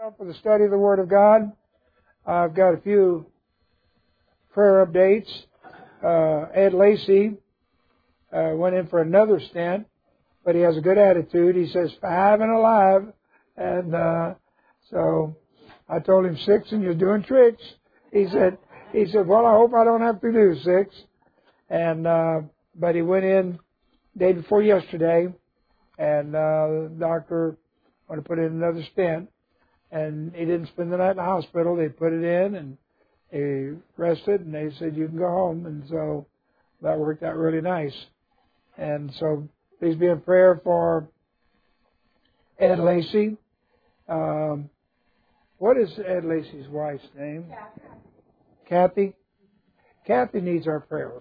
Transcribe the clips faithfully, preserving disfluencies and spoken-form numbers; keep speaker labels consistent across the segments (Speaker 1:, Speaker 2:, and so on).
Speaker 1: For the study of the Word of God, I've got a few prayer updates. Uh, Ed Lacey uh, went in for another stent, but he has a good attitude. He says five and alive, and uh, so I told him six, and you're doing tricks. He said, he said, well, I hope I don't have to do six. And uh, but he went in day before yesterday, and uh, the doctor wanted to put in another stent. And he didn't spend the night in the hospital. They put it in, and he rested, and they said, you can go home. And so that worked out really nice. And so please be in prayer for Ed Lacey. Um, what is Ed Lacey's wife's name? Kathy. Kathy? Kathy needs our prayers.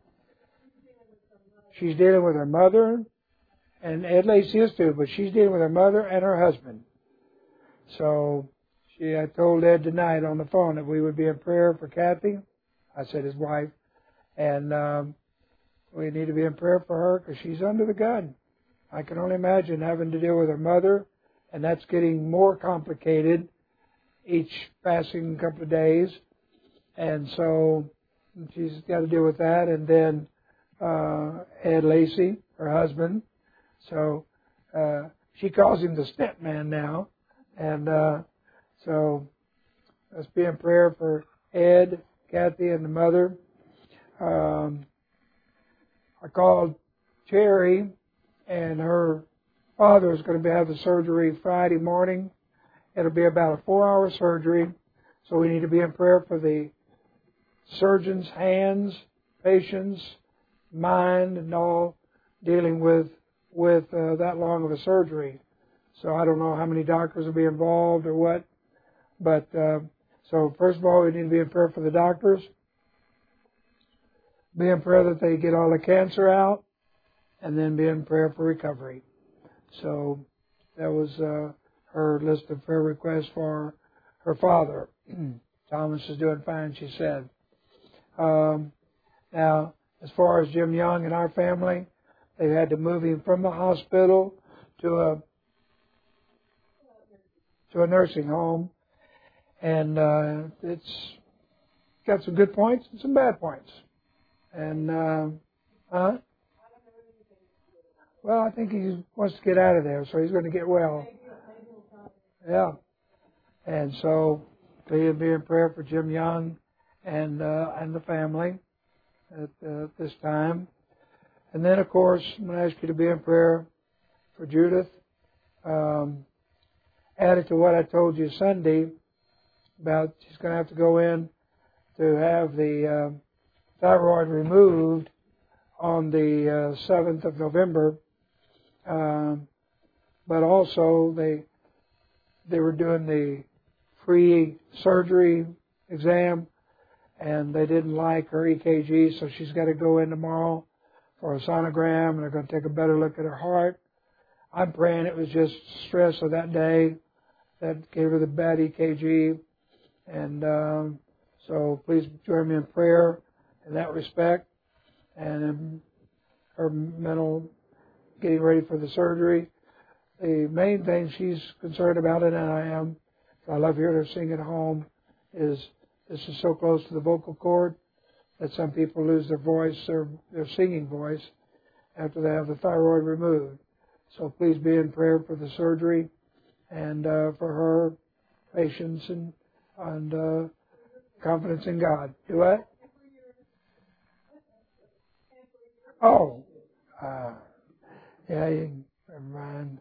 Speaker 1: She's dealing with her mother, and Ed Lacey is too, but she's dealing with her mother and her husband. So she, I told Ed tonight on the phone that we would be in prayer for Kathy. I said his wife. And um, we need to be in prayer for her because she's under the gun. I can only imagine having to deal with her mother, and that's getting more complicated each passing couple of days. And so she's got to deal with that. And then uh, Ed Lacey, her husband. So uh, she calls him the stent man now. And uh, so let's be in prayer for Ed, Kathy, and the mother. Um, I called Cherry, and her father is going to have the surgery Friday morning. It'll be about a four-hour surgery, so we need to be in prayer for the surgeon's hands, patience, mind, and all dealing with with uh, that long of a surgery. So I don't know how many doctors will be involved or what. But uh, so first of all, we need to be in prayer for the doctors. Be in prayer that they get all the cancer out. And then be in prayer for recovery. So that was uh, her list of prayer requests for her father. Thomas is doing fine, she said. Um, now, as far as Jim Young and our family, they had to move him from the hospital to a to a nursing home, and uh, it's got some good points and some bad points. And, uh, huh? Well, I think he wants to get out of there, so he's going to get well. Yeah. And so, please be in prayer for Jim Young and uh, and the family at uh, this time. And then, of course, I'm going to ask you to be in prayer for Judith. Um, added to what I told you Sunday about she's going to have to go in to have the uh, thyroid removed on the uh, seventh of November. Um, but also they they were doing the free surgery exam, and they didn't like her E K G, so she's got to go in tomorrow for a sonogram, and they're going to take a better look at her heart. I'm praying it was just stress of that day that gave her the bad E K G. And um, so please join me in prayer in that respect. And in her mental getting ready for the surgery. The main thing she's concerned about, and I am, I love hearing her sing at home, is this is so close to the vocal cord that some people lose their voice, their, their singing voice, after they have the thyroid removed. So please be in prayer for the surgery and uh, for her patience and, and uh, confidence in God. Do what? Oh, uh, yeah, you can, never mind.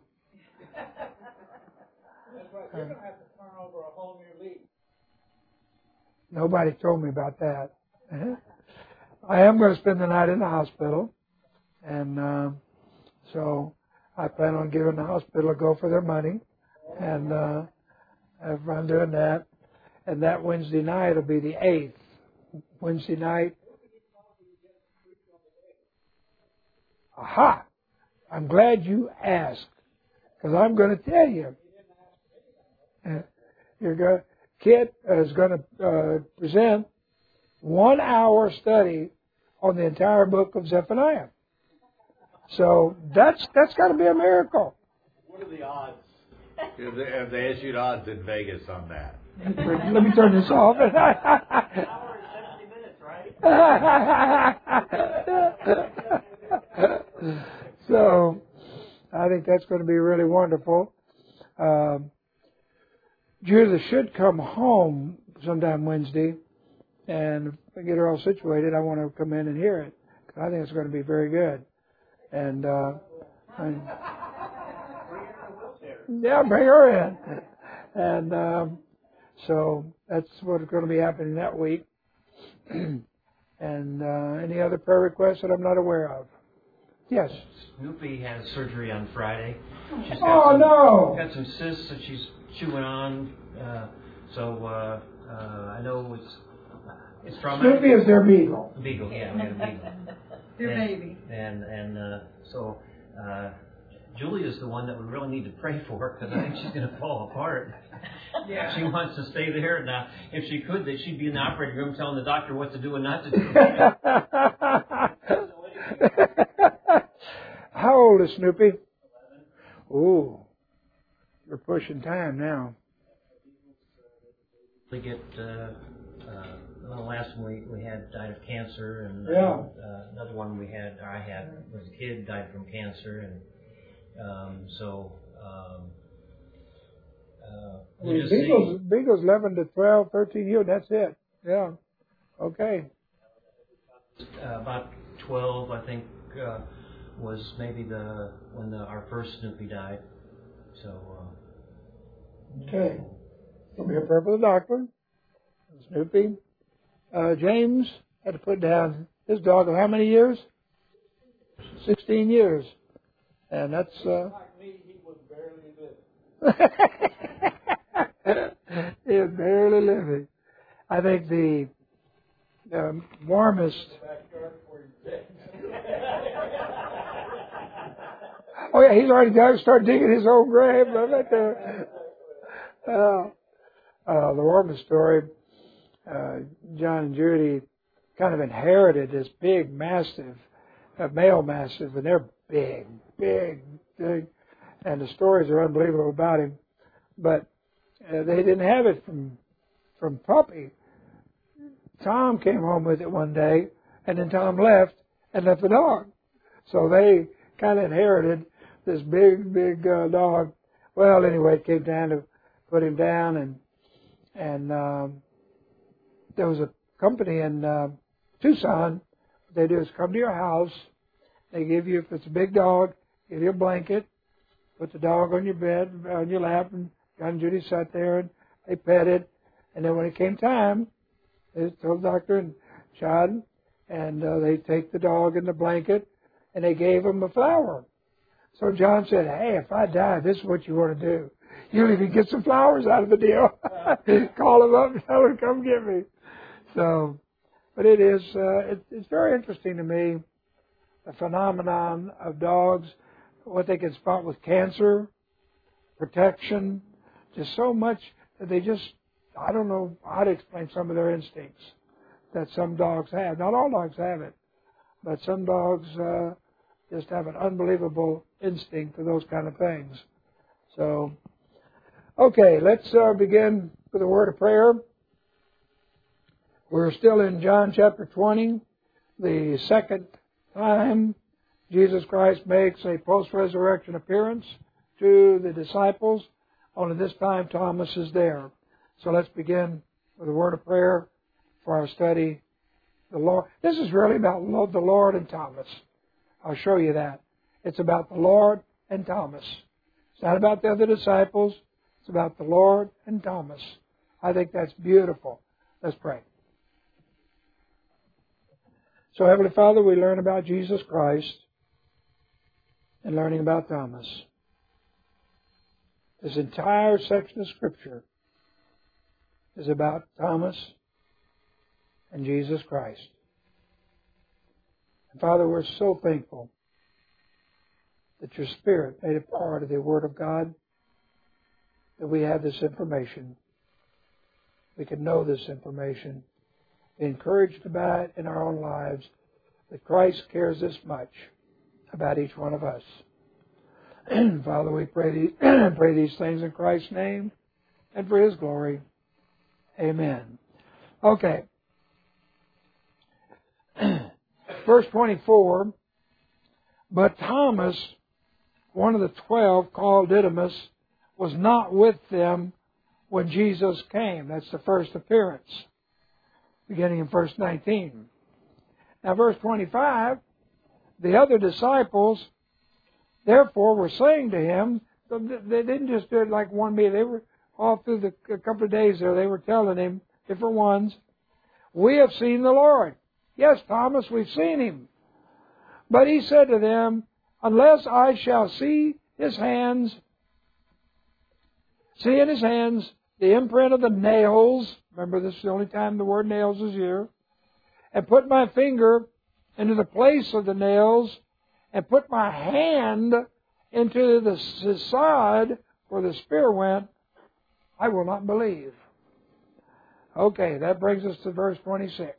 Speaker 2: That's right. You're going to have to turn over a whole new leaf.
Speaker 1: Nobody told me about that. Uh-huh. I am going to spend the night in the hospital, and uh, so I plan on giving the hospital a go for their money, and uh, I'm doing that. And that Wednesday night will be the eighth. Wednesday night. Aha! I'm glad you asked, because I'm going to tell you. Uh, you're going, Kit is going to uh, present one hour study on the entire book of Zephaniah. So that's that's got to be a miracle.
Speaker 2: What are the odds?
Speaker 3: If they, if they issued odds in Vegas on that.
Speaker 1: Let me turn this off.
Speaker 4: An hour and seventy minutes, right?
Speaker 1: So, I think that's going to be really wonderful. Um, Judah should come home sometime Wednesday, and if I get her all situated, I want to come in and hear it. I think it's going to be very good. And, uh, and yeah, bring her in. And um, so that's what's going to be happening that week. And uh, any other prayer requests that I'm not aware of? Yes.
Speaker 4: Snoopy had surgery on Friday. She's got
Speaker 1: Oh,
Speaker 4: some,
Speaker 1: no.
Speaker 4: got some cysts that she's chewing on. Uh, so uh, uh, I know it's it's traumatic.
Speaker 1: Snoopy is their beagle.
Speaker 4: Beagle, yeah, we had a beagle.
Speaker 5: Your
Speaker 4: and,
Speaker 5: baby.
Speaker 4: And and uh, so uh, Julie is the one that we really need to pray for because I think she's going to fall apart.
Speaker 5: Yeah.
Speaker 4: She wants to stay there. Now, if she could, that she'd be in the operating room telling the doctor what to do and not to do.
Speaker 1: How old is Snoopy? Ooh, you're pushing time now.
Speaker 4: They get uh, uh, the last one we, we had died of cancer, and
Speaker 1: Yeah.
Speaker 4: uh, another one we had, or I had, was a kid died from cancer, and um, so. Um, uh, we'll just
Speaker 1: Beagle's,
Speaker 4: see.
Speaker 1: Beagle's eleven to twelve, thirteen years. That's it. Yeah. Okay.
Speaker 4: Uh, about twelve, I think, uh, was maybe the when the, our first Snoopy died. So. Uh,
Speaker 1: Okay. We'll be a prayer for the doctor. Snoopy. Uh, James had to put down his dog of how many years? Sixteen years. And that's. Uh,
Speaker 2: Like me, he was barely living.
Speaker 1: he was barely living. I think the um, warmest.
Speaker 2: Backyard for his dead.
Speaker 1: Oh yeah, he's already got to start digging his own grave. Right there. Uh, uh, the warmest story. Uh, John and Judy kind of inherited this big, mastiff, uh, male mastiff, and they're big, big, big, and the stories are unbelievable about him. But uh, they didn't have it from from puppy. Tom came home with it one day, and then Tom left and left the dog. So they kind of inherited this big, big uh, dog. Well, anyway, it came down to put him down, and and um, there was a company in uh, Tucson. What they do is come to your house. They give you, if it's a big dog, give you a blanket, put the dog on your bed, on your lap, and John and Judy sat there, and they pet it. And then when it came time, they told the doctor and John, and uh, they take the dog in the blanket, and they gave him a flower. So John said, hey, if I die, this is what you want to do. You'll even get some flowers out of the deal. Call him up and tell him to come get me. So, but it is, uh, it, it's very interesting to me, the phenomenon of dogs, what they can spot with cancer, protection, just so much that they just, I don't know how to explain some of their instincts that some dogs have. Not all dogs have it, but some dogs uh, just have an unbelievable instinct for those kind of things. So, okay, let's uh, begin with a word of prayer. We're still in John chapter twenty, the second time Jesus Christ makes a post-resurrection appearance to the disciples. Only this time Thomas is there. So let's begin with a word of prayer for our study. The Lord. This is really about the Lord and Thomas. I'll show you that. It's about the Lord and Thomas. It's not about the other disciples. It's about the Lord and Thomas. I think that's beautiful. Let's pray. So, Heavenly Father, we learn about Jesus Christ and learning about Thomas. This entire section of Scripture is about Thomas and Jesus Christ. And Father, we're so thankful that your Spirit made it part of the Word of God, that we have this information. We can know this information, be encouraged by it in our own lives, that Christ cares this much about each one of us. Father, we pray these, pray these things in Christ's name and for His glory. Amen. Okay. Verse twenty-four, but Thomas, one of the twelve, called Didymus, was not with them when Jesus came. That's the first appearance, beginning in verse nineteen. Now, verse twenty-five, the other disciples, therefore, were saying to him, they didn't just do it like one meeting. They were all through the a couple of days there, they were telling him, different ones, we have seen the Lord. Yes, Thomas, we've seen Him. But He said to them, unless I shall see His hands, see in His hands the imprint of the nails, remember this is the only time the word nails is here, and put my finger into the place of the nails, and put my hand into the side where the spear went, I will not believe. Okay, that brings us to verse twenty-six.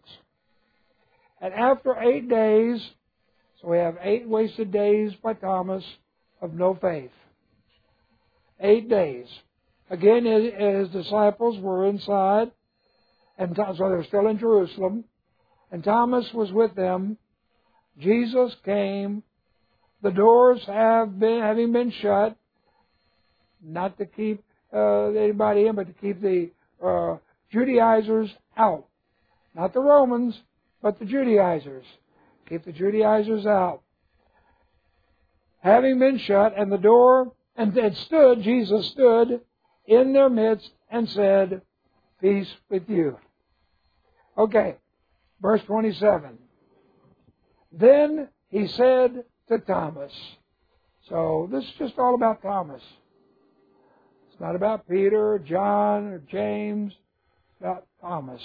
Speaker 1: And after eight days, so we have eight wasted days by Thomas of no faith. Eight days. Again, his disciples were inside, and so they were still in Jerusalem, and Thomas was with them. Jesus came. The doors have been, having been shut, not to keep uh, anybody in, but to keep the uh, Judaizers out. Not the Romans, but the Judaizers. Keep the Judaizers out. Having been shut, and the door, and it stood, Jesus stood in their midst and said, peace with you. Okay, verse twenty-seven. Then He said to Thomas. So this is just all about Thomas. It's not about Peter or John or James. It's about Thomas.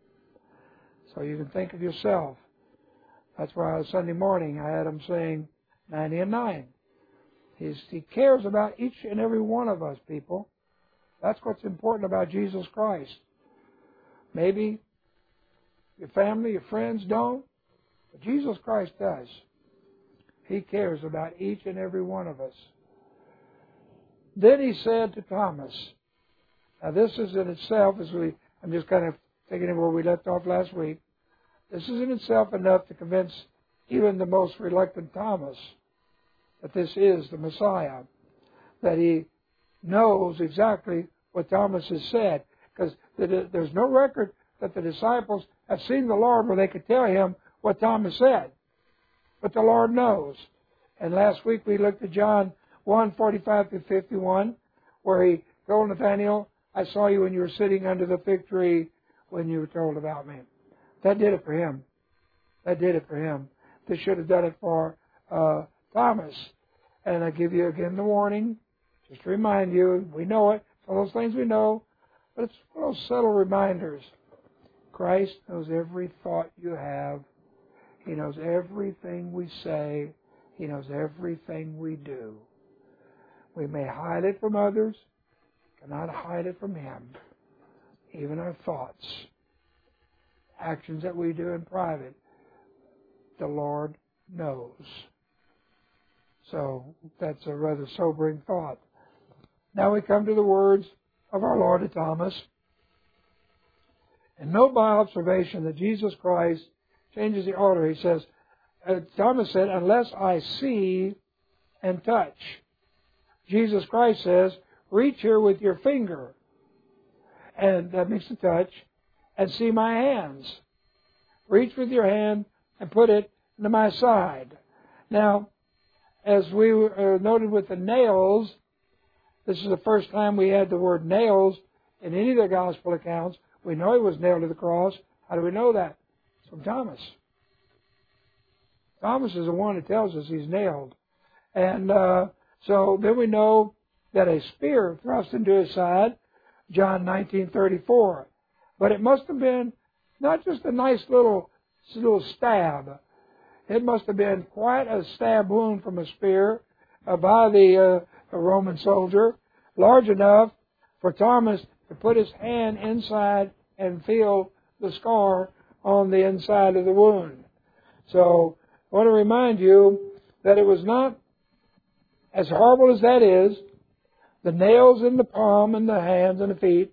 Speaker 1: So you can think of yourself. That's why Sunday morning I had him saying ninety and nine. He's, he cares about each and every one of us, people. That's what's important about Jesus Christ. Maybe your family, your friends don't, but Jesus Christ does. He cares about each and every one of us. Then He said to Thomas, now this is in itself, as we, I'm just kind of taking it where we left off last week, this is in itself enough to convince even the most reluctant Thomas that this is the Messiah, that he knows exactly what Thomas has said, because there's no record that the disciples have seen the Lord where they could tell Him what Thomas said. But the Lord knows. And last week we looked at John one, forty-five through fifty-one, where He told Nathanael, I saw you when you were sitting under the fig tree when you were told about me. That did it for him. That did it for him. This should have done it for uh, Thomas. And I give you again the warning, just to remind you, we know it, it's all those things we know, but it's one of those subtle reminders. Christ knows every thought you have. He knows everything we say. He knows everything we do. We may hide it from others, cannot hide it from Him. Even our thoughts, actions that we do in private, the Lord knows. So that's a rather sobering thought. Now we come to the words of our Lord to Thomas. And note by observation that Jesus Christ changes the order. He says, uh, Thomas said, unless I see and touch. Jesus Christ says, reach here with your finger. And that means to touch. And see my hands. Reach with your hand and put it into my side. Now, as we uh, noted with the nails, this is the first time we had the word nails in any of the gospel accounts. We know He was nailed to the cross. How do we know that? It's from Thomas. Thomas is the one that tells us He's nailed. And uh, so then we know that a spear thrust into His side, John nineteen thirty-four. But it must have been not just a nice little, little stab. It must have been quite a stab wound from a spear uh, by the uh, Roman soldier, large enough for Thomas to put his hand inside and feel the scar on the inside of the wound. So I want to remind you that it was not as horrible as that is, the nails in the palm and the hands and the feet,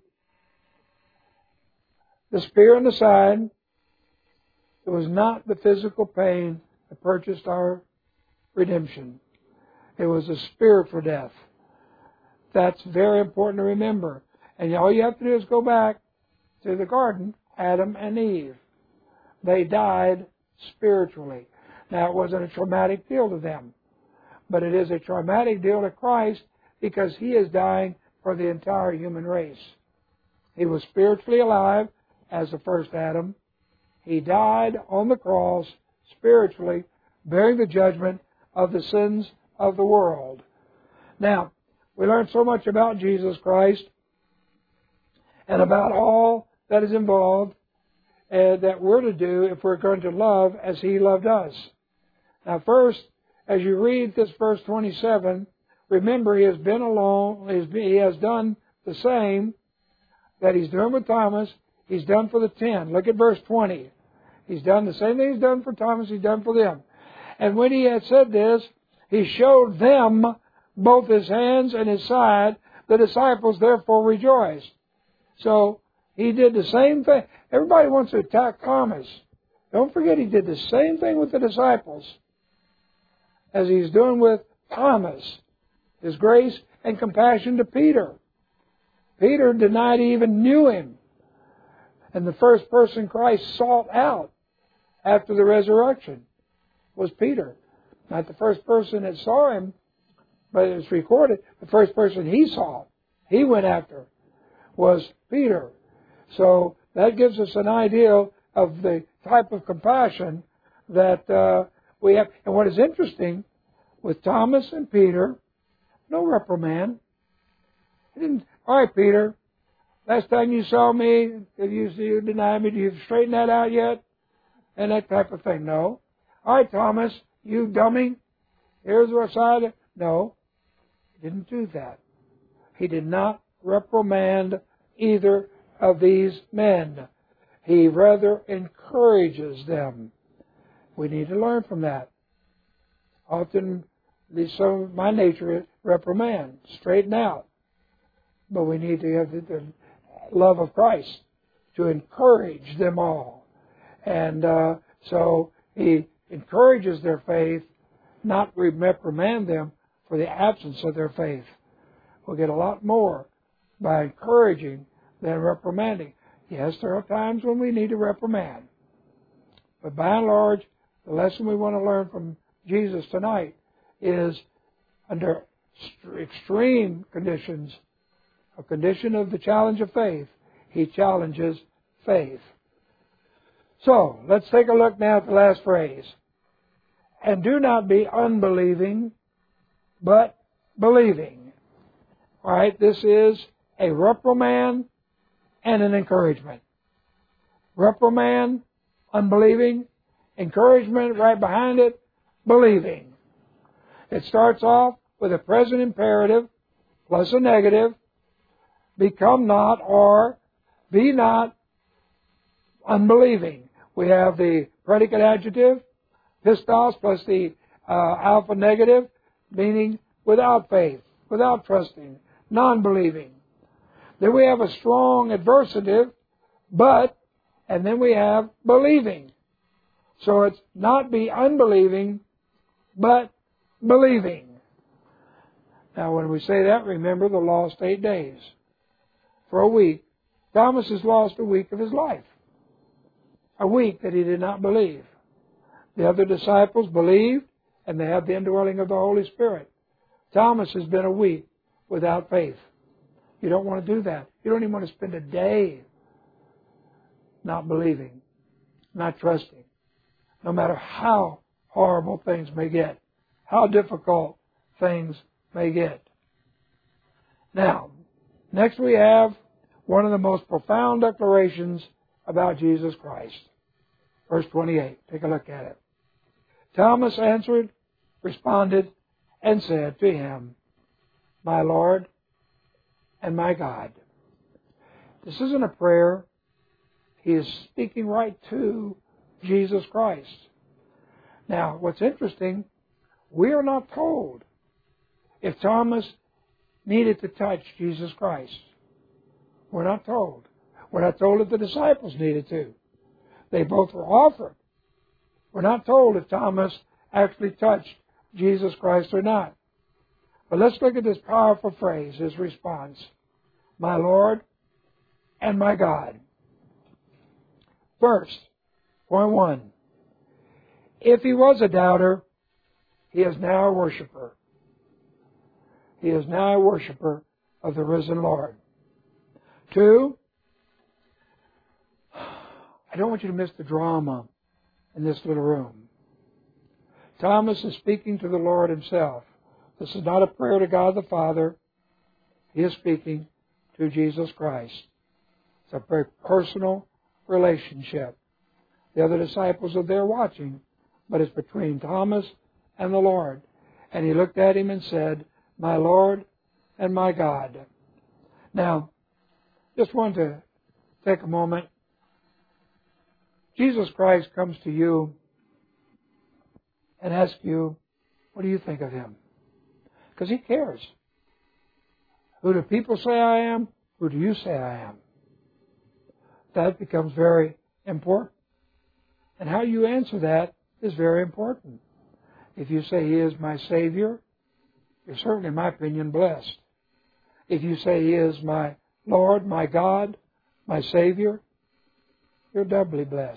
Speaker 1: the spear in the side, it was not the physical pain that purchased our redemption. It was a spiritual death. That's very important to remember. And all you have to do is go back to the garden, Adam and Eve. They died spiritually. Now, it wasn't a traumatic deal to them, but it is a traumatic deal to Christ because He is dying for the entire human race. He was spiritually alive as the first Adam. He died on the cross spiritually, bearing the judgment of the sins of the world. Now, we learned so much about Jesus Christ and about all that is involved uh, that we're to do if we're going to love as He loved us. Now, first, as you read this verse twenty-seven, remember He has been alone. He has done the same that He's doing with Thomas. He's done for the ten. Look at verse twenty. He's done the same thing He's done for Thomas. He's done for them. And when He had said this, He showed them both His hands and His side. The disciples therefore rejoiced. So He did the same thing. Everybody wants to attack Thomas. Don't forget He did the same thing with the disciples as He's doing with Thomas. His grace and compassion to Peter. Peter denied He even knew Him. And the first person Christ sought out after the resurrection was Peter. Not the first person that saw Him, but it's recorded, the first person He saw, He went after, was Peter. So that gives us an idea of the type of compassion that uh, we have. And what is interesting, with Thomas and Peter, no reprimand. He didn't, all right, Peter, last time you saw me, did you, you deny me? Did you straighten that out yet? And that type of thing. No. All right, Thomas, you dummy, here's what side. No, he didn't do that. He did not reprimand either of these men. He rather encourages them. We need to learn from that. Often, some of my nature is reprimand, straighten out. But we need to have the, the love of Christ to encourage them all. And uh, so He encourages their faith, not reprimand them for the absence of their faith. We'll get a lot more by encouraging than reprimanding. Yes, there are times when we need to reprimand. But by and large, the lesson we want to learn from Jesus tonight is under extreme conditions, a condition of the challenge of faith, He challenges faith. So, let's take a look now at the last phrase. And do not be unbelieving, but believing. All right, this is a reprimand and an encouragement. Reprimand, unbelieving, encouragement right behind it, believing. It starts off with a present imperative plus a negative. Become not or be not unbelieving. We have the predicate adjective, pistos, plus the uh, alpha negative, meaning without faith, without trusting, non-believing. Then we have a strong adversative, but, and then we have believing. So it's not be unbelieving, but believing. Now when we say that, remember the lost eight days. For a week, Thomas has lost a week of his life. A week that he did not believe. The other disciples believed, and they have the indwelling of the Holy Spirit. Thomas has been a week without faith. You don't want to do that. You don't even want to spend a day not believing, not trusting, no matter how horrible things may get, how difficult things may get. Now, next we have one of the most profound declarations about Jesus Christ. Verse twenty-eight. Take a look at it. Thomas answered, responded, and said to Him, My Lord and my God. This isn't a prayer. He is speaking right to Jesus Christ. Now, what's interesting, we are not told if Thomas needed to touch Jesus Christ. We're not told. We're not told if the disciples needed to. They both were offered. We're not told if Thomas actually touched Jesus Christ or not. But let's look at this powerful phrase, his response. My Lord and my God. First, point one. If he was a doubter, he is now a worshiper. He is now a worshiper of the risen Lord. Two, I don't want you to miss the drama in this little room. Thomas is speaking to the Lord himself. This is not a prayer to God the Father. He is speaking to Jesus Christ. It's a very personal relationship. The other disciples are there watching, but it's between Thomas and the Lord. And he looked at him and said, my Lord and my God. Now, just want to take a moment. Jesus Christ comes to you and asks you, what do you think of Him? Because He cares. Who do people say I am? Who do you say I am? That becomes very important. And how you answer that is very important. If you say He is my Savior, you're certainly, in my opinion, blessed. If you say He is my Lord, my God, my Savior, you're doubly blessed.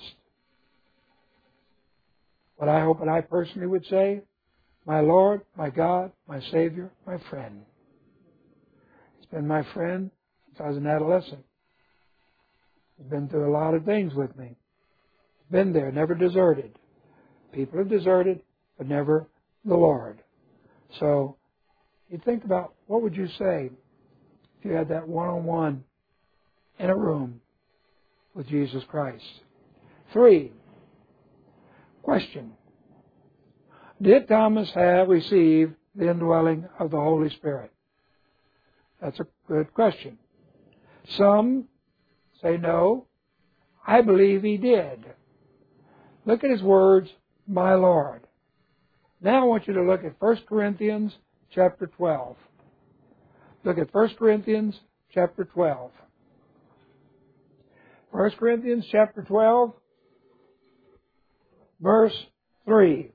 Speaker 1: But I hope that I personally would say, my Lord, my God, my Savior, my friend. He's been my friend since I was an adolescent. He's been through a lot of things with me. He's been there, never deserted. People have deserted, but never the Lord. So, you think about, what would you say if you had that one-on-one in a room with Jesus Christ? Three, question. Did Thomas have received the indwelling of the Holy Spirit? That's a good question. Some say no. I believe he did. Look at his words, my Lord. Now I want you to look at First Corinthians chapter twelve. Look at First Corinthians chapter twelve. First Corinthians chapter twelve, verse three.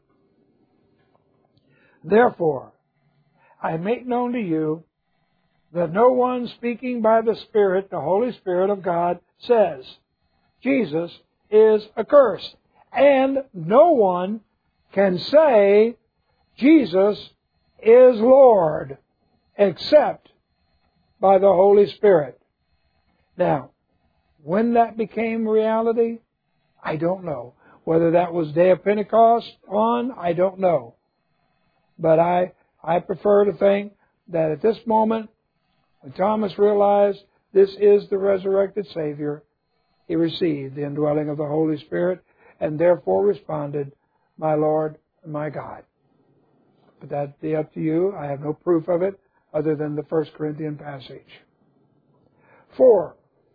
Speaker 1: Therefore, I make known to you that no one speaking by the Spirit, the Holy Spirit of God, says, Jesus is accursed. And no one can say, Jesus is Lord, except by the Holy Spirit. Now, when that became reality, I don't know. Whether that was day of Pentecost on, I don't know. But I, I prefer to think that at this moment, when Thomas realized this is the resurrected Savior, he received the indwelling of the Holy Spirit and therefore responded, my Lord and my God. But that'd be up to you. I have no proof of it other than the First Corinthian passage. Four.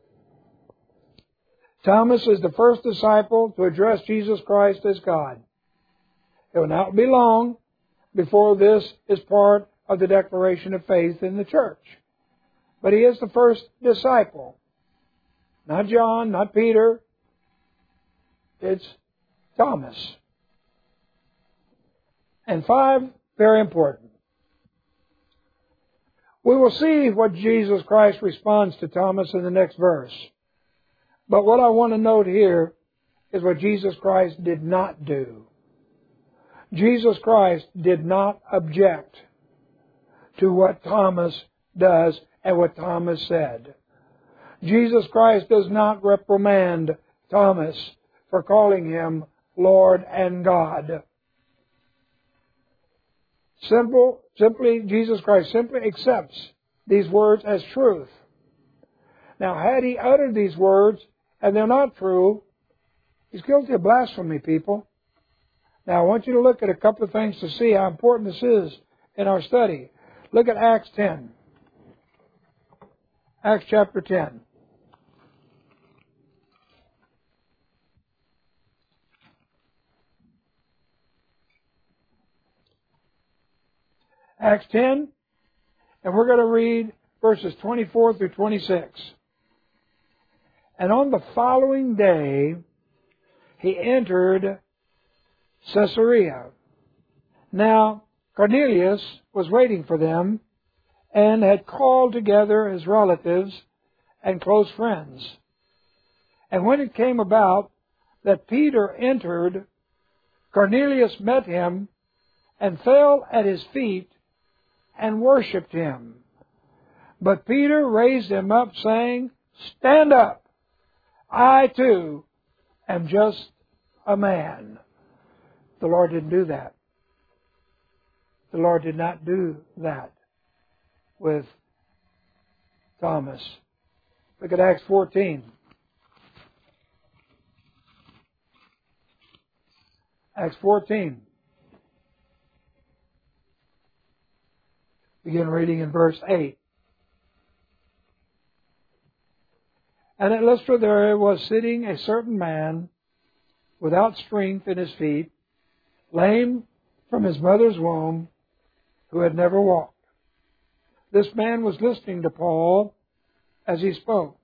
Speaker 1: Thomas is the first disciple to address Jesus Christ as God. It will not be long before this is part of the declaration of faith in the church. But he is the first disciple. Not John, not Peter. It's Thomas. And five, very important. We will see what Jesus Christ responds to Thomas in the next verse. But what I want to note here is what Jesus Christ did not do. Jesus Christ did not object to what Thomas does and what Thomas said. Jesus Christ does not reprimand Thomas for calling him Lord and God. Simple, simply, Jesus Christ simply accepts these words as truth. Now, had he uttered these words and they're not true, he's guilty of blasphemy, people. Now, I want you to look at a couple of things to see how important this is in our study. Look at Acts ten. Acts chapter ten. Acts ten And we're going to read verses twenty-four through twenty-six. And on the following day, he entered Caesarea. Now, Cornelius was waiting for them and had called together his relatives and close friends. And when it came about that Peter entered, Cornelius met him and fell at his feet and worshipped him. But Peter raised him up, saying, "Stand up. I too am just a man." The Lord didn't do that. The Lord did not do that with Thomas. Look at Acts fourteen. Acts fourteen. Begin reading in verse eight. And at Lystra there was sitting a certain man without strength in his feet, lame from his mother's womb, who had never walked. This man was listening to Paul as he spoke,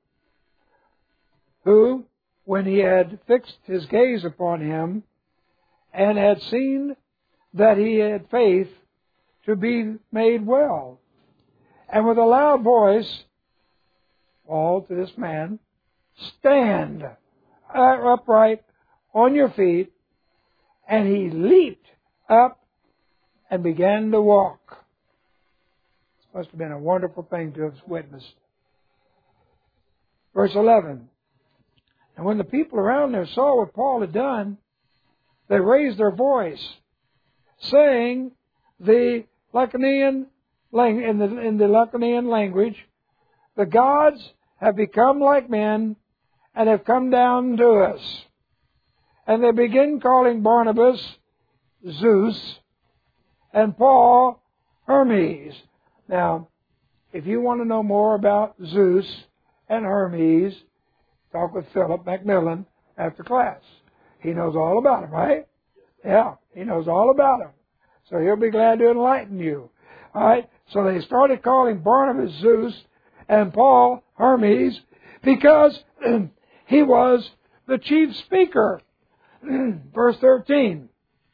Speaker 1: who, when he had fixed his gaze upon him, and had seen that he had faith to be made well, and with a loud voice, Paul to this man, "Stand upright on your feet," and he leaped up and began to walk. This must have been a wonderful thing to have witnessed. Verse eleven. And when the people around there saw what Paul had done, they raised their voice, saying the Lycaonian in the in the Lycaonian language, "The gods have become like men and have come down to us." And they begin calling Barnabas Zeus and Paul Hermes. Now, if you want to know more about Zeus and Hermes, talk with Philip Macmillan after class. He knows all about them, right? Yeah, he knows all about them. So he'll be glad to enlighten you. All right, so they started calling Barnabas Zeus and Paul Hermes because he was the chief speaker. Verse thirteen.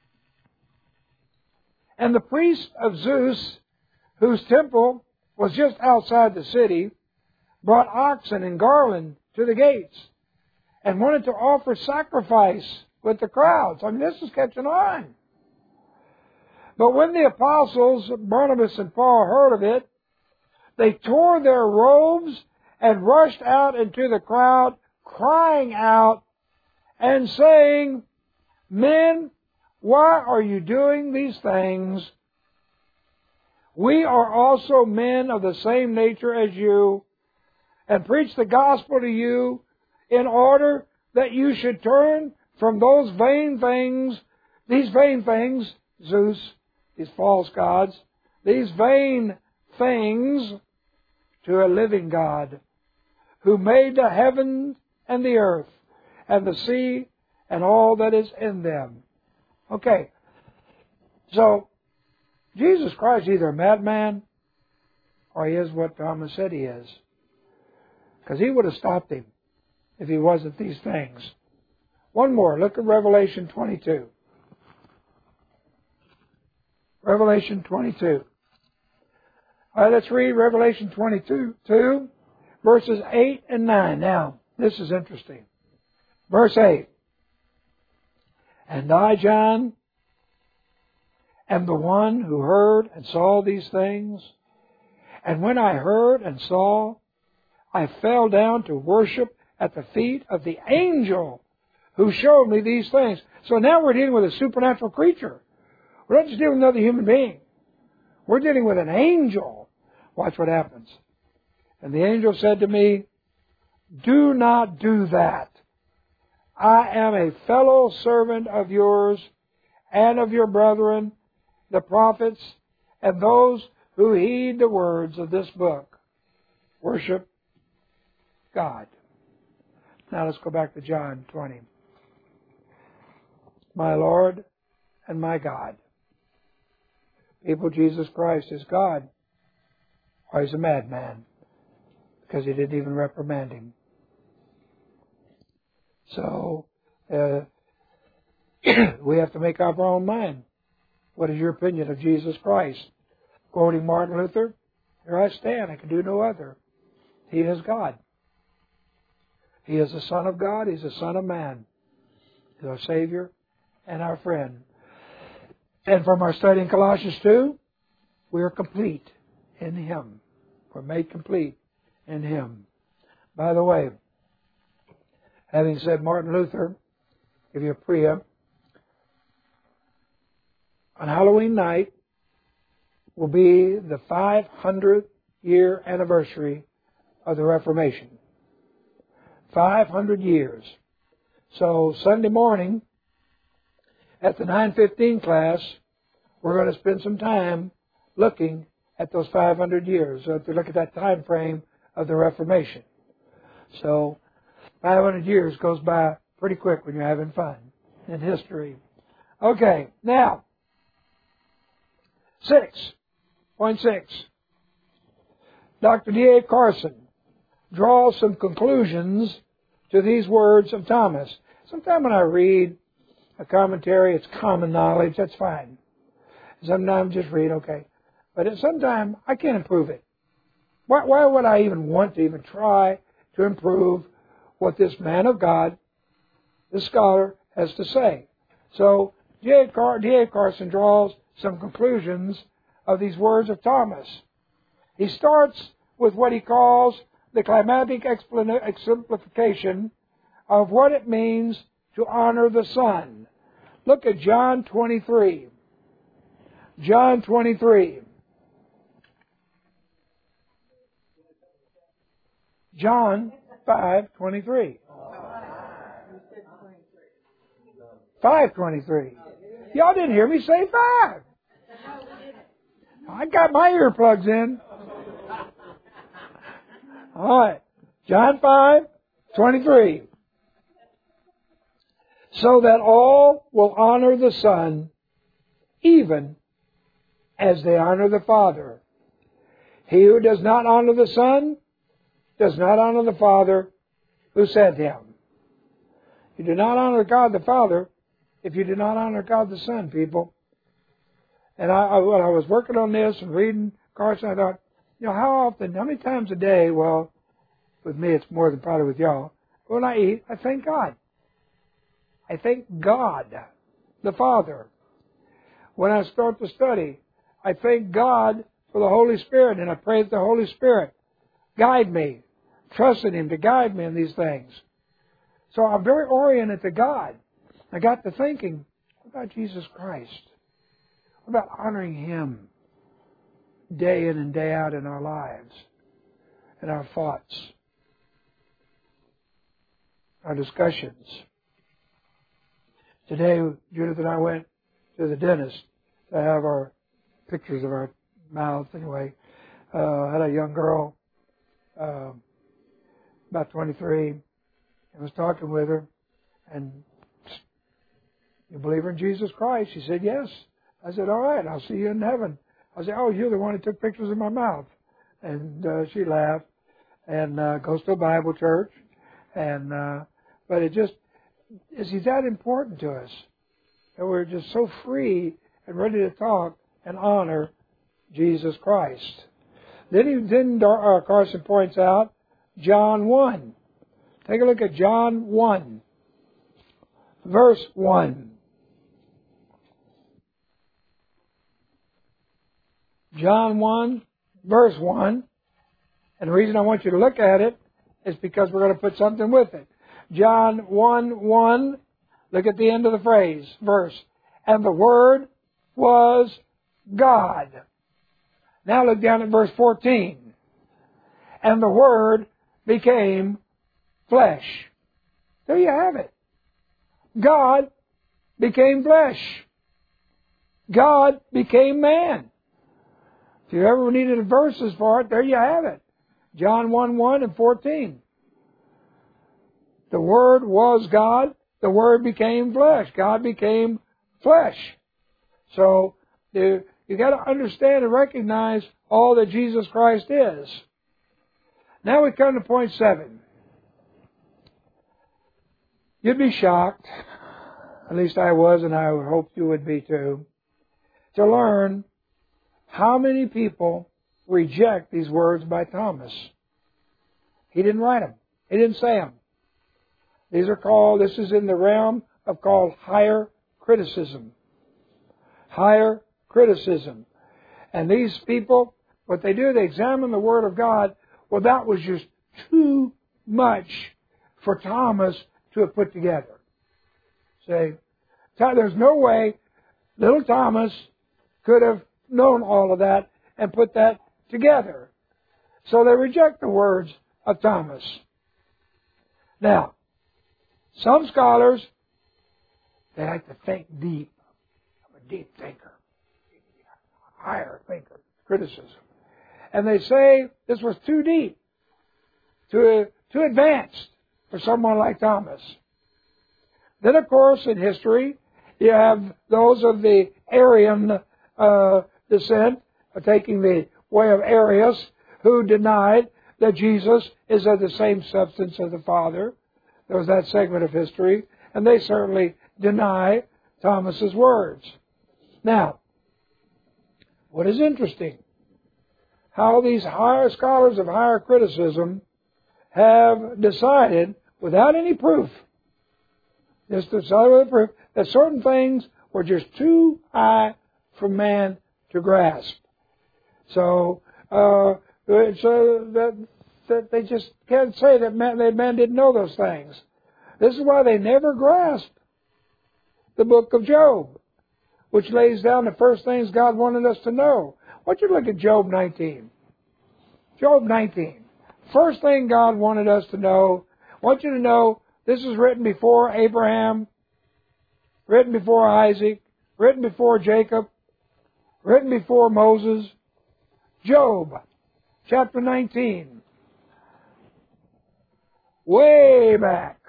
Speaker 1: And the priest of Zeus, whose temple was just outside the city, brought oxen and garland to the gates and wanted to offer sacrifice with the crowds. I mean, this is catching on. But when the apostles, Barnabas and Paul, heard of it, they tore their robes and rushed out into the crowd, crying out and saying, "Men, why are you doing these things? We are also men of the same nature as you, and preach the gospel to you in order that you should turn from those vain things," these vain things, Zeus, these false gods, these vain things, to a living God, who made the heaven and the earth and the sea and all that is in them. Okay, so Jesus Christ is either a madman or he is what Thomas said he is. Because he would have stopped him if he wasn't these things. One more. Look at Revelation twenty-two. Revelation twenty-two. All right, let's read Revelation twenty-two, two, verses eight and nine. Now, this is interesting. Verse eight. And I, John, am the one who heard and saw these things. And when I heard and saw, I fell down to worship at the feet of the angel who showed me these things. So now we're dealing with a supernatural creature. We're not just dealing with another human being. We're dealing with an angel. Watch what happens. And the angel said to me, "Do not do that. I am a fellow servant of yours and of your brethren, the prophets, and those who heed the words of this book. Worship God." Now let's go back to John twenty. My Lord and my God. People, Jesus Christ is God or he's a madman, because he didn't even reprimand him. So, uh, we have to make up our own mind. What is your opinion of Jesus Christ? Quoting Martin Luther, here I stand, I can do no other. He is God. He is the Son of God, He's the Son of Man. He's our Savior and our friend. And from our study in Colossians two, we are complete in Him. We're made complete in Him. By the way, having said Martin Luther, give you a preamp, on Halloween night will be the five hundredth year anniversary of the Reformation. five hundred years. So Sunday morning at the nine fifteen class, we're going to spend some time looking at those five hundred years, uh, to look at that time frame of the Reformation. So five hundred years goes by pretty quick when you're having fun in history. Okay, now, six point six. Doctor D A Carson draws some conclusions to these words of Thomas. Sometimes when I read a commentary, it's common knowledge, that's fine. Sometimes just read, okay. But sometimes I can't improve it. Why, why would I even want to even try to improve what this man of God, this scholar, has to say? So D A Car- D A Carson draws some conclusions of these words of Thomas. He starts with what he calls the climatic exemplification of what it means to honor the Son. Look at John twenty-three. John twenty-three. John five twenty-three. five twenty-three. Y'all didn't hear me say five. I got my earplugs in. All right. John five twenty-three. So that all will honor the Son, even as they honor the Father. He who does not honor the Son does not honor the Father who sent Him. You do not honor God the Father if you do not honor God the Son, people. And I, I, when I was working on this and reading Carson, I thought, you know, how often, how many times a day, well, with me it's more than probably with y'all, when I eat, I thank God. I thank God, the Father. When I start to study, I thank God for the Holy Spirit, and I pray that the Holy Spirit guide me, trust in Him to guide me in these things. So I'm very oriented to God. I got to thinking, what about Jesus Christ? What about honoring Him day in and day out in our lives, in our thoughts, our discussions? Today, Judith and I went to the dentist to have our pictures of our mouths. Anyway, uh, I had a young girl, uh, about twenty-three, and was talking with her, and you believe in Jesus Christ? She said, yes. I said, all right, I'll see you in heaven. I said, oh, you're the one who took pictures of my mouth. And uh, she laughed, and uh, goes to a Bible church. And uh, but it just, is He that important to us? And we're just so free and ready to talk and honor Jesus Christ. Then, he, then uh, Carson points out John one. Take a look at John one, verse one. John one, verse one. And the reason I want you to look at it is because we're going to put something with it. John one, one. Look at the end of the phrase, verse. And the Word was God. Now look down at verse fourteen. And the Word became flesh. There you have it. God became flesh. God became man. If you ever needed verses for it, there you have it. John one, one and fourteen. The Word was God. The Word became flesh. God became flesh. So you, you got to understand and recognize all that Jesus Christ is. Now we come to point seven. You'd be shocked, at least I was, and I would hope you would be too, to learn how many people reject these words by Thomas. He didn't write them. He didn't say them. These are called, this is in the realm of called higher criticism. Higher criticism. And these people, what they do, they examine the Word of God. Well, that was just too much for Thomas to have put together. Say, there's no way little Thomas could have known all of that and put that together. So they reject the words of Thomas. Now, some scholars, they like to think deep. I'm a deep thinker. Higher thinker. Criticism. And they say this was too deep, too, too advanced for someone like Thomas. Then, of course, in history, you have those of the Arian uh, descent, taking the way of Arius, who denied that Jesus is of the same substance as the Father. There was that segment of history, and they certainly deny Thomas's words. Now, what is interesting, how these higher scholars of higher criticism have decided, without any proof, just decided with proof, that certain things were just too high for man to grasp. So, uh, so that, that they just can't say that man, that man didn't know those things. This is why they never grasped the book of Job, which lays down the first things God wanted us to know. Why don't you look at Job nineteen? Job nineteen. First thing God wanted us to know, I want you to know this is written before Abraham, written before Isaac, written before Jacob, written before Moses. Job, chapter nineteen. Way back.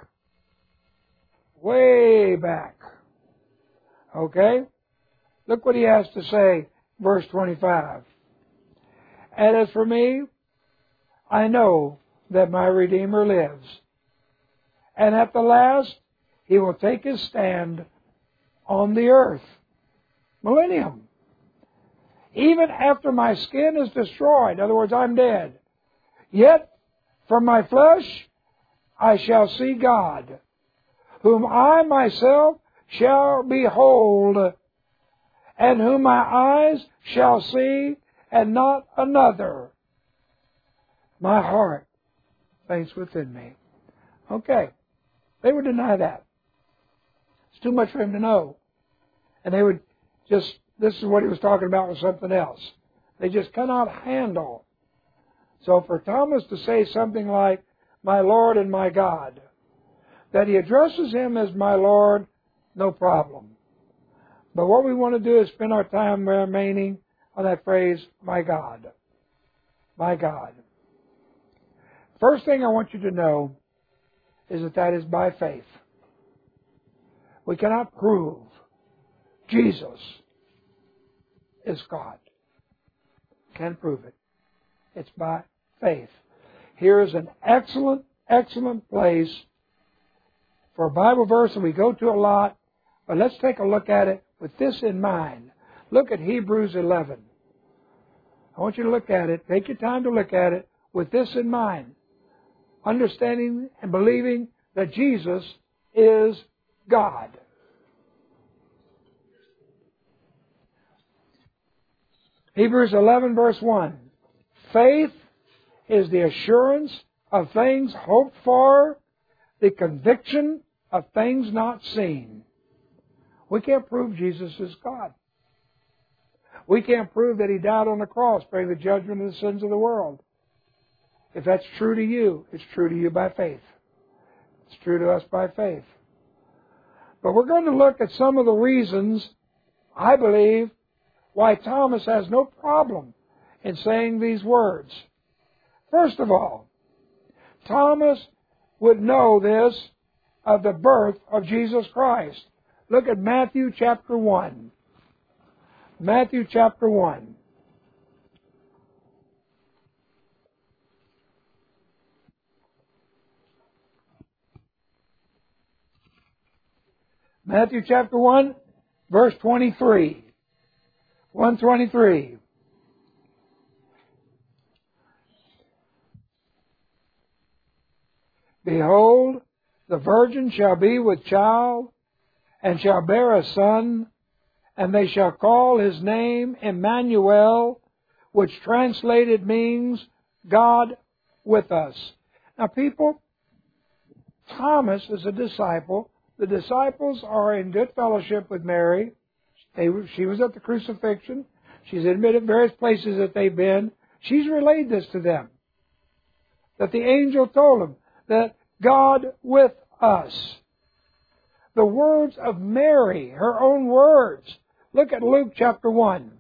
Speaker 1: Way back. Okay? Look what he has to say, verse twenty-five. And as for me, I know that my Redeemer lives. And at the last, he will take his stand on the earth. Millennium. Even after my skin is destroyed, in other words, I'm dead, yet from my flesh I shall see God, whom I myself shall behold, and whom my eyes shall see, and not another. My heart faints within me. Okay. They would deny that. It's too much for him to know. And they would just, this is what he was talking about with something else. They just cannot handle. So for Thomas to say something like, my Lord and my God, that he addresses him as my Lord, no problem. But what we want to do is spend our time remaining on that phrase, my God. My God. First thing I want you to know is that that is by faith. We cannot prove Jesus is God. Can't prove it. It's by faith. Here is an excellent, excellent place for a Bible verse that we go to a lot, but let's take a look at it with this in mind. Look at Hebrews eleven. I want you to look at it. Take your time to look at it with this in mind. Understanding and believing that Jesus is God. Hebrews eleven verse one. Faith is the assurance of things hoped for, the conviction of things not seen. We can't prove Jesus is God. We can't prove that He died on the cross, bringing the judgment of the sins of the world. If that's true to you, it's true to you by faith. It's true to us by faith. But we're going to look at some of the reasons, I believe, why Thomas has no problem in saying these words. First of all, Thomas would know this of the birth of Jesus Christ. Look at Matthew chapter one. Matthew chapter one. Matthew chapter one, verse twenty-three. one twenty-three. Behold, the virgin shall be with child, and shall bear a son, and they shall call his name Emmanuel, which translated means God with us. Now, people, Thomas is a disciple. The disciples are in good fellowship with Mary. They were, she was at the crucifixion. She's admitted various places that they've been. She's relayed this to them. That the angel told them that God with us. The words of Mary, her own words. Look at Luke chapter one.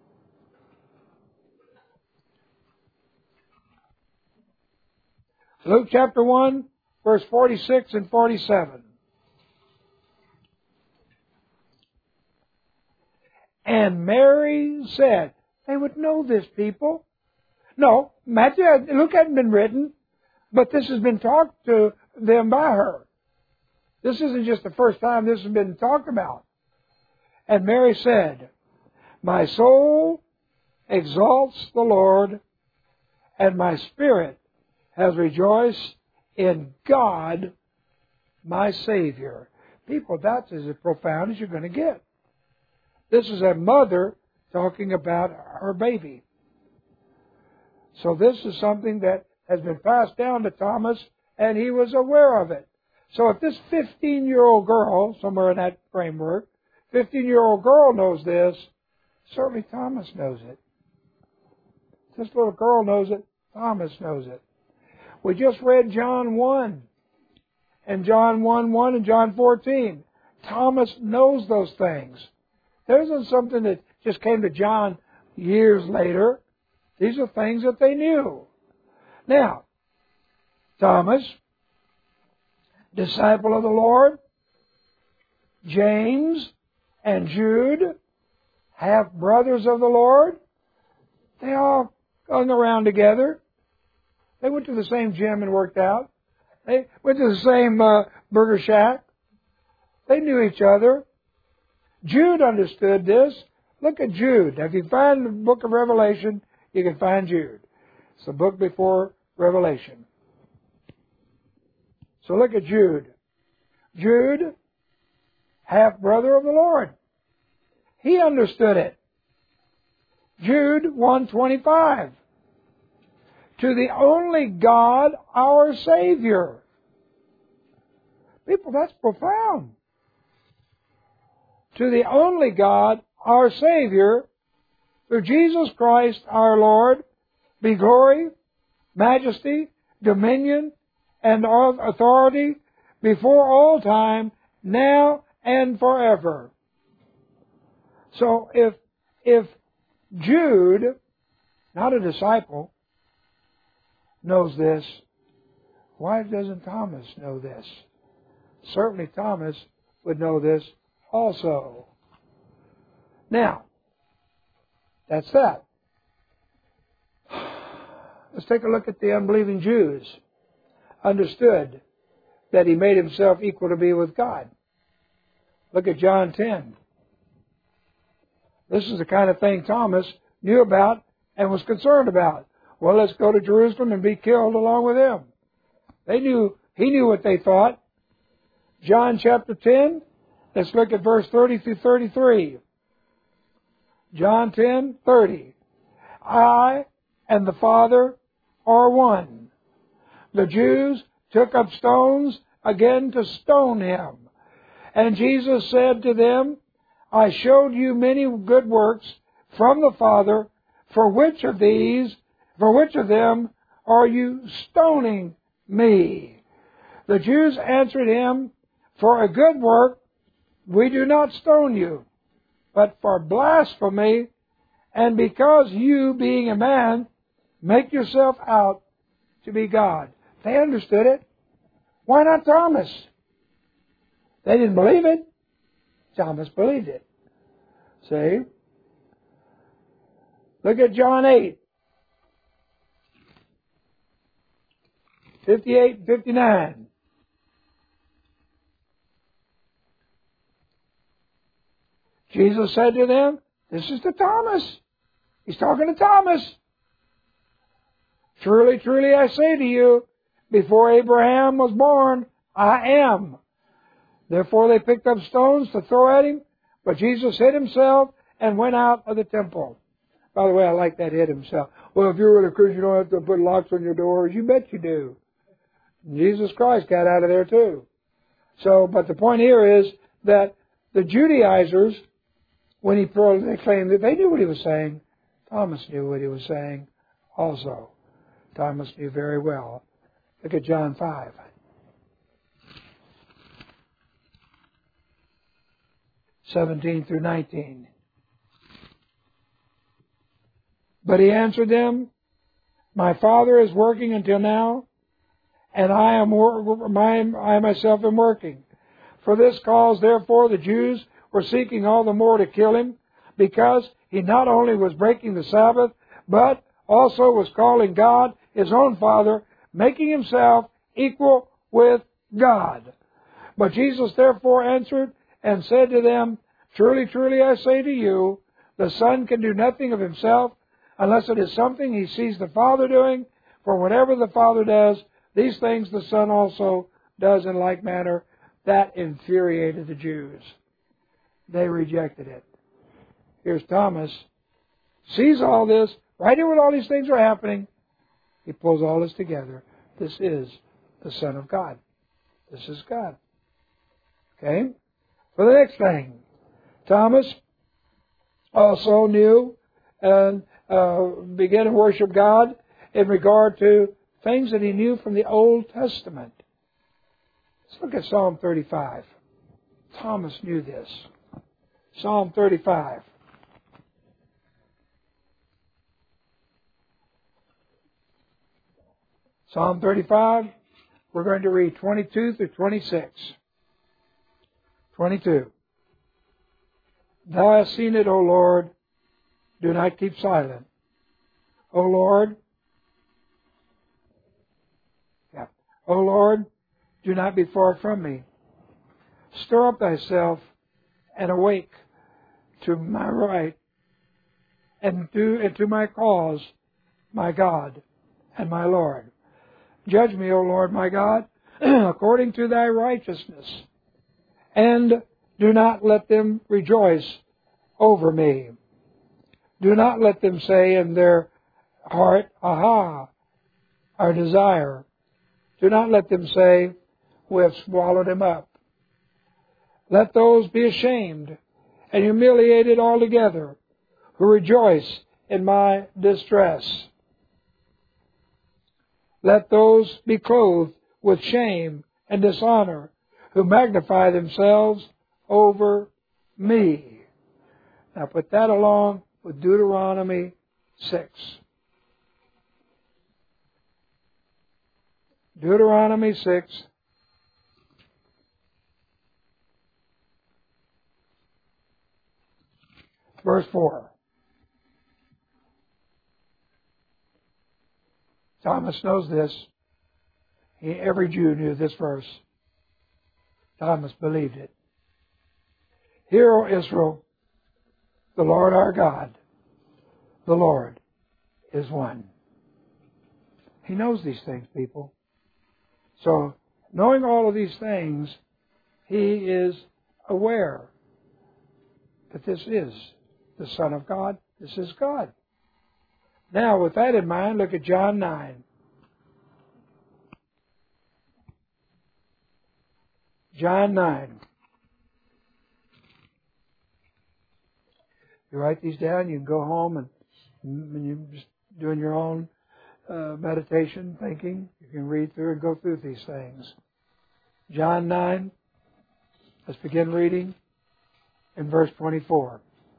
Speaker 1: Luke chapter one, verse forty-six and forty-seven. And Mary said, they would know this, people. No, Matthew, Luke hadn't been written, but this has been talked to them by her. This isn't just the first time this has been talked about. And Mary said, my soul exalts the Lord, and my spirit has rejoiced in God, my Savior. People, that's as profound as you're going to get. This is a mother talking about her baby. So this is something that has been passed down to Thomas, and he was aware of it. So if this fifteen-year-old girl, somewhere in that framework, fifteen-year-old girl knows this, certainly Thomas knows it. This little girl knows it, Thomas knows it. We just read John one, and John one one and John fourteen. Thomas knows those things. There isn't something that just came to John years later. These are things that they knew. Now, Thomas, disciple of the Lord, James and Jude, half brothers of the Lord, they all hung around together. They went to the same gym and worked out. They went to the same uh, burger shack. They knew each other. Jude understood this. Look at Jude. If you find the book of Revelation, you can find Jude. It's the book before Revelation. So look at Jude. Jude, half-brother of the Lord. He understood it. Jude one twenty-five. To the only God, our Savior. People, that's profound. To the only God, our Savior, through Jesus Christ our Lord, be glory, majesty, dominion, and authority before all time, now and forever. So if if Jude, not a disciple, knows this, why doesn't Thomas know this? Certainly Thomas would know this also. Now, that's that. Let's take a look at the unbelieving Jews. Understood that he made himself equal to be with God. Look at John ten. This is the kind of thing Thomas knew about and was concerned about. Well, let's go to Jerusalem and be killed along with him. They knew, he knew what they thought. John chapter ten, let's look at verse thirty through thirty-three. John ten, thirty. I and the Father are one. The Jews took up stones again to stone him. And Jesus said to them, I showed you many good works from the Father. For which of these, for which of them are you stoning me? The Jews answered him, for a good work we do not stone you, but for blasphemy, and because you, being a man, make yourself out to be God. They understood it. Why not Thomas? They didn't believe it. Thomas believed it. See? Look at John eight. fifty-eight and fifty-nine. Jesus said to them, this is to Thomas. He's talking to Thomas. Truly, truly, I say to you, before Abraham was born, I am. Therefore they picked up stones to throw at him, but Jesus hid himself and went out of the temple. By the way, I like that, hid himself. Well, if you're a Christian, you don't have to put locks on your doors. You bet you do. Jesus Christ got out of there too. So, but the point here is that the Judaizers, when he claimed that they knew what he was saying, Thomas knew what he was saying also. Thomas knew very well. Look at John five. seventeen through nineteen. But he answered them, my Father is working until now, and I am my, I myself am working. For this cause, therefore, the Jews were seeking all the more to kill him, because he not only was breaking the Sabbath, but also was calling God his own Father, making himself equal with God. But Jesus therefore answered and said to them, truly, truly, I say to you, the Son can do nothing of himself, unless it is something he sees the Father doing. For whatever the Father does, these things the Son also does in like manner. That infuriated the Jews. They rejected it. Here's Thomas. Sees all this. Right here when all these things are happening, he pulls all this together. This is the Son of God. This is God. Okay? For the next thing, Thomas also knew and uh, began to worship God in regard to things that he knew from the Old Testament. Let's look at Psalm thirty-five. Thomas knew this. Psalm thirty-five. Psalm thirty-five, we're going to read twenty-two through twenty-six. twenty-two. Thou hast seen it, O Lord. Do not keep silent. O Lord. Yeah. O Lord, do not be far from me. Stir up thyself and awake to my right and to, and to my cause, my God and my Lord. Judge me, O Lord my God, according to thy righteousness, and do not let them rejoice over me. Do not let them say in their heart, aha, our desire. Do not let them say, we have swallowed him up. Let those be ashamed and humiliated altogether who rejoice in my distress. Let those be clothed with shame and dishonor who magnify themselves over me. Now put that along with Deuteronomy six. Deuteronomy six. Verse four. Thomas knows this. He, every Jew knew this verse. Thomas believed it. Hear, O Israel, the Lord our God, the Lord is one. He knows these things, people. So, knowing all of these things, he is aware that this is the Son of God. This is God. Now, with that in mind, look at John nine. John nine. You write these down, you can go home and when you're just doing your own uh, meditation, thinking, you can read through and go through these things. John nine. Let's begin reading in verse twenty-four.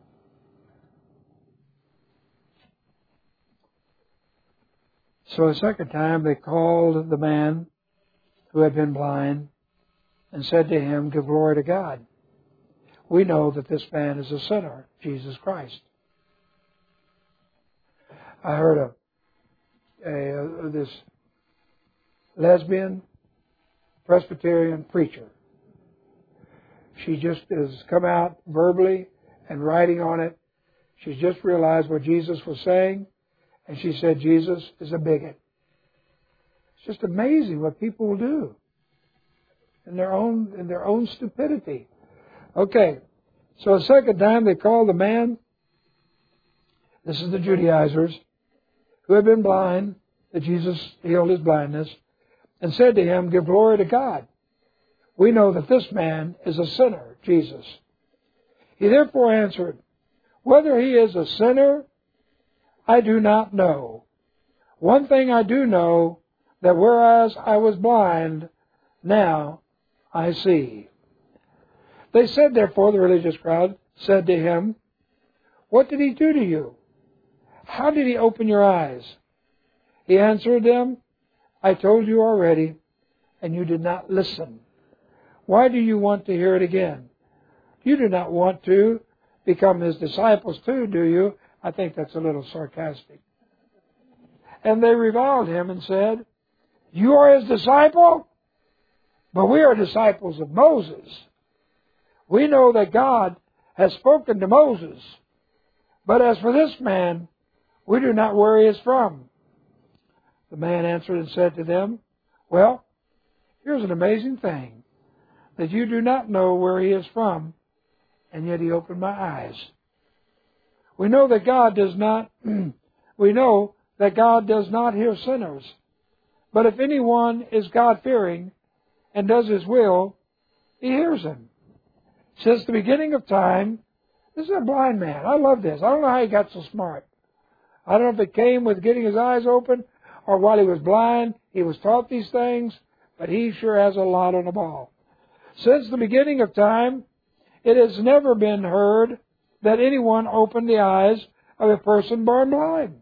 Speaker 1: So a second time they called the man who had been blind and said to him, give glory to God. We know that this man is a sinner, Jesus Christ. I heard a, a, a this lesbian Presbyterian preacher. She just has come out verbally and writing on it. She just realized what Jesus was saying, and she said, Jesus is a bigot. It's just amazing what people will do in their own in their own stupidity. Okay, so a second time they called the man, this is the Judaizers, who had been blind, that Jesus healed his blindness, and said to him, give glory to God. We know that this man is a sinner, Jesus. He therefore answered, whether he is a sinner, I do not know. One thing I do know, that whereas I was blind, now I see. They said, therefore, the religious crowd said to him, what did he do to you? How did he open your eyes? He answered them, I told you already, and you did not listen. Why do you want to hear it again? You do not want to become his disciples too, do you? I think that's a little sarcastic. And they reviled him and said, you are his disciple? But we are disciples of Moses. We know that God has spoken to Moses. But as for this man, we do not where he is from. The man answered and said to them, well, here's an amazing thing, that you do not know where he is from, and yet he opened my eyes. We know that God does not, we know that God does not hear sinners. But if anyone is God-fearing and does his will, he hears him. Since the beginning of time, this is a blind man. I love this. I don't know how he got so smart. I don't know if it came with getting his eyes open, or while he was blind, he was taught these things, but he sure has a lot on the ball. Since the beginning of time, it has never been heard that anyone opened the eyes of a person born blind.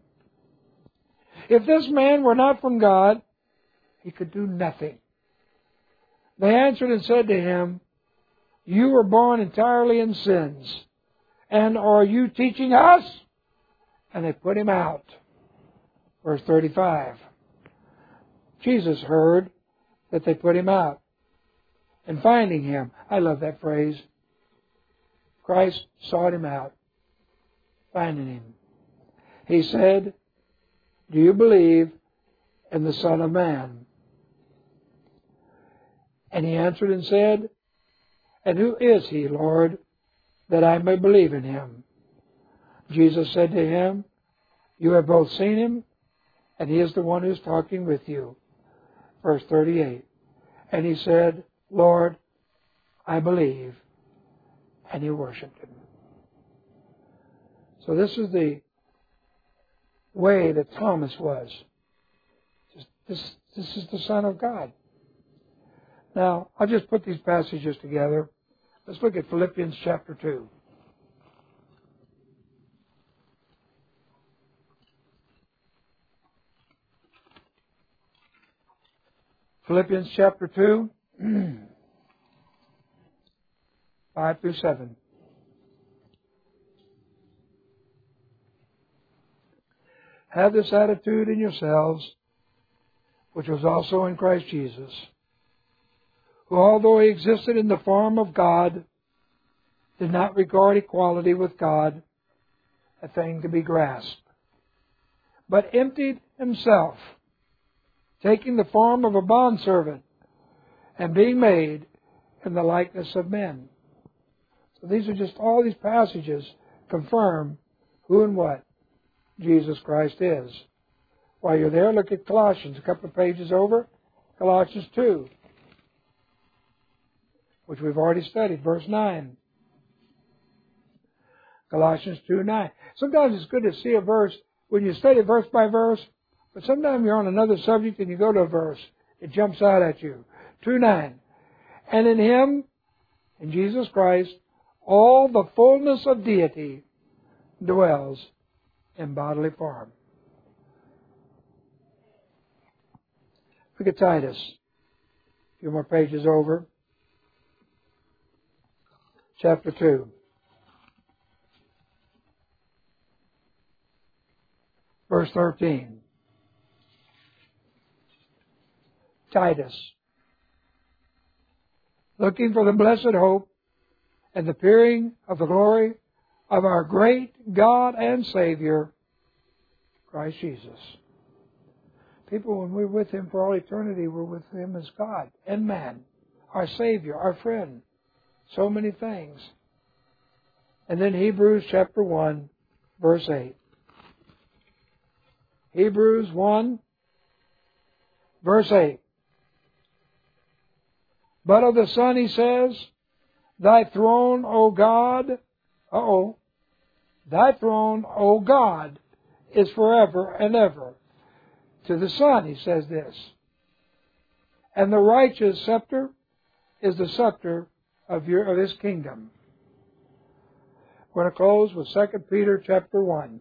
Speaker 1: If this man were not from God, he could do nothing. They answered and said to him, you were born entirely in sins, and are you teaching us? And they put him out. Verse thirty-five. Jesus heard that they put him out. And finding him, I love that phrase, Christ sought him out, finding him. He said, do you believe in the Son of Man? And he answered and said, and who is he, Lord, that I may believe in him? Jesus said to him, you have both seen him, and he is the one who's talking with you. Verse thirty-eight. And he said, Lord, I believe. And he worshipped him. So this is the way that Thomas was. This, this is the Son of God. Now, I'll just put these passages together. Let's look at Philippians chapter two. Philippians chapter two, five through seven. Have this attitude in yourselves, which was also in Christ Jesus, who, although he existed in the form of God, did not regard equality with God a thing to be grasped, but emptied himself, taking the form of a bondservant, and being made in the likeness of men. So these are just, all these passages confirm who and what Jesus Christ is. While you're there, look at Colossians, a couple of pages over, Colossians two, which we've already studied, verse nine. Colossians two nine. Sometimes it's good to see a verse when you study verse by verse, but sometimes you're on another subject and you go to a verse, it jumps out at you. two nine. And in him, in Jesus Christ, all the fullness of deity dwells in bodily form. Look at Titus. A few more pages over. Chapter two. Verse thirteen. Titus. Looking for the blessed hope and the appearing of the glory of our great God and Savior, Christ Jesus. People, when we're with Him for all eternity, we're with Him as God and man, our Savior, our friend. So many things. And then Hebrews chapter one, verse eight. Hebrews one, verse eight. But of the Son he says, Thy throne, O God, uh-oh, Thy throne, O God, is forever and ever. To the Son he says this. And the righteous scepter is the scepter of your of His kingdom. We're going to close with Second Peter chapter one.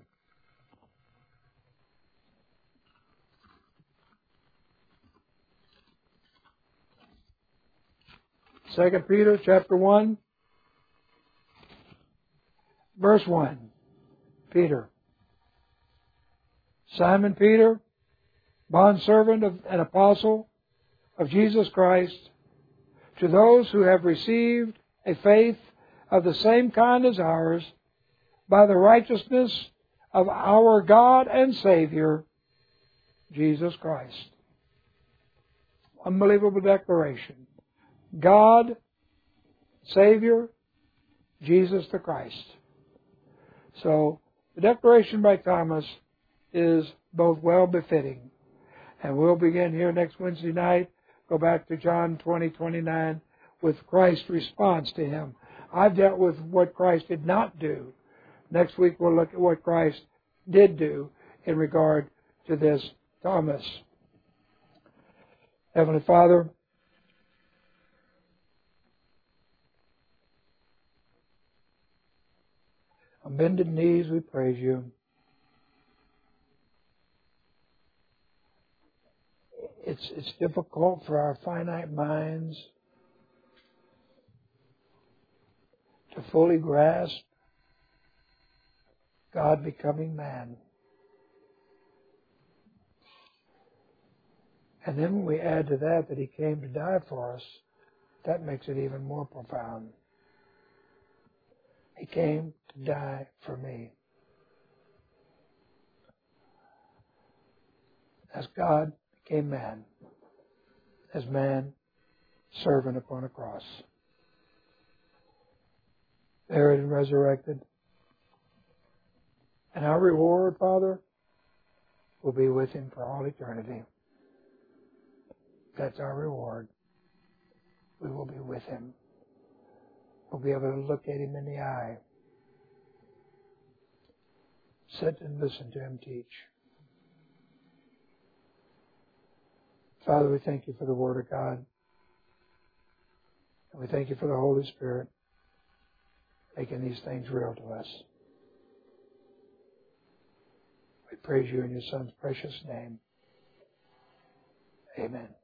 Speaker 1: Second Peter chapter one, verse one. Peter. Simon Peter, bondservant of an apostle of Jesus Christ, to those who have received a faith of the same kind as ours, by the righteousness of our God and Savior, Jesus Christ. Unbelievable declaration. God, Savior, Jesus the Christ. So, the declaration by Thomas is both well befitting. And we'll begin here next Wednesday night, go back to John twenty, twenty-nine, with Christ's response to him. I've dealt with what Christ did not do. Next week we'll look at what Christ did do in regard to this Thomas. Heavenly Father, on bended knees we praise You. It's, it's difficult for our finite minds to fully grasp God becoming man. And then when we add to that that He came to die for us, that makes it even more profound. He came to die for me. As God became man, as man, servant upon a cross, buried and resurrected. And our reward, Father, will be with Him for all eternity. That's our reward. We will be with Him. We'll be able to look at Him in the eye. Sit and listen to Him teach. Father, we thank You for the Word of God. And we thank You for the Holy Spirit making these things real to us. We praise You in Your Son's precious name. Amen.